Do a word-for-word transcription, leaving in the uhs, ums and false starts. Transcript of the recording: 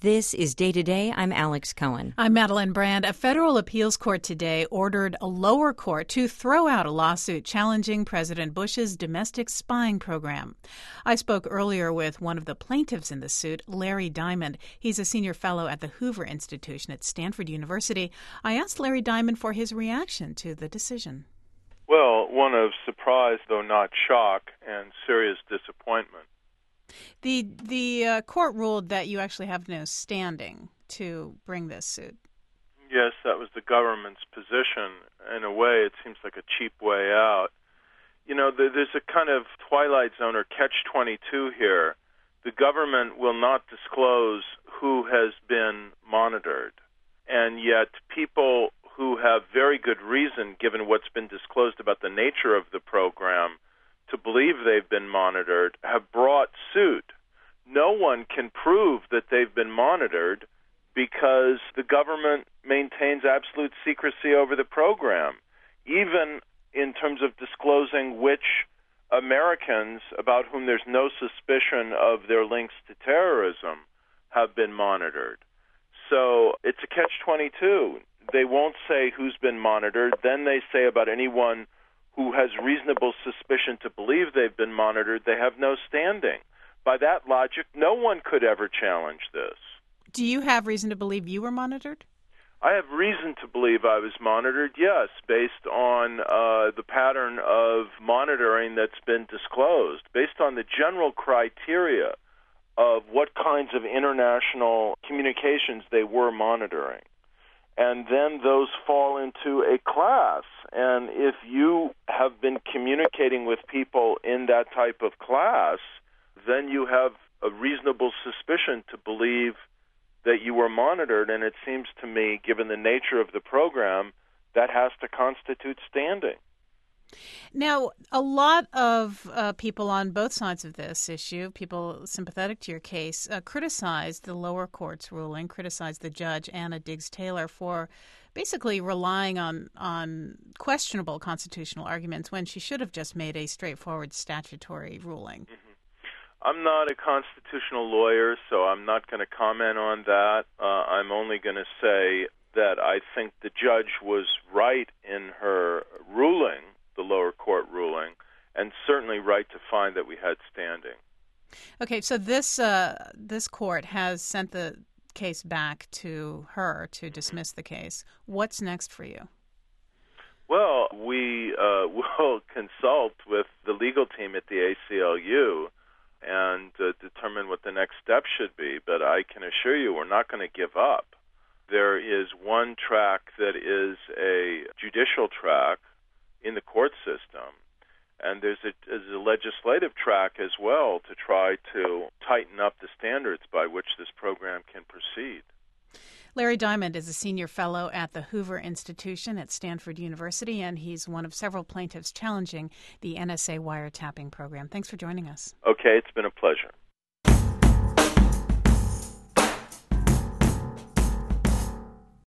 This is Day to Day. I'm Alex Cohen. I'm Madeline Brand. A federal appeals court today ordered a lower court to throw out a lawsuit challenging President Bush's domestic spying program. I spoke earlier with one of the plaintiffs in the suit, Larry Diamond. He's a senior fellow at the Hoover Institution at Stanford University. I asked Larry Diamond for his reaction to the decision. Well, one of surprise, though not shock, and serious disappointment. The the uh, court ruled that you actually have no standing to bring this suit. Yes, that was the government's position. In a way, it seems like a cheap way out. You know, there's a kind of twilight zone or catch twenty-two here. The government will not disclose who has been monitored, and yet people who have very good reason, given what's been disclosed about the nature of the program, to believe they've been monitored, have brought suit. No one can prove that they've been monitored because the government maintains absolute secrecy over the program, even in terms of disclosing which Americans about whom there's no suspicion of their links to terrorism have been monitored. So it's a catch twenty-two. They won't say who's been monitored. Then they say about anyone who has reasonable suspicion to believe they've been monitored, they have no standing. By that logic, no one could ever challenge this. Do you have reason to believe you were monitored? I have reason to believe I was monitored, yes, based on uh, the pattern of monitoring that's been disclosed, based on the general criteria of what kinds of international communications they were monitoring. And then those fall into a class. And if you have been communicating with people in that type of class, then you have a reasonable suspicion to believe that you were monitored. And it seems to me, given the nature of the program, that has to constitute standing. Now, a lot of uh, people on both sides of this issue, people sympathetic to your case, uh, criticized the lower court's ruling, criticized the judge, Anna Diggs-Taylor, for basically relying on, on questionable constitutional arguments when she should have just made a straightforward statutory ruling. Mm-hmm. I'm not a constitutional lawyer, so I'm not going to comment on that. Uh, I'm only going to say that I think the judge was right in her ruling, the lower court ruling, and certainly right to find that we had standing. Okay, so this uh, this court has sent the case back to her to dismiss the case. What's next for you? Well, we uh, will consult with the legal team at the A C L U and uh, determine what the next step should be, but I can assure you we're not going to give up. There is one track that is a judicial track in the court system, and there's a, there's a legislative track as well to try to tighten up the standards by which this program can proceed. Larry Diamond is a senior fellow at the Hoover Institution at Stanford University, and he's one of several plaintiffs challenging the N S A wiretapping program. Thanks for joining us. Okay, it's been a pleasure.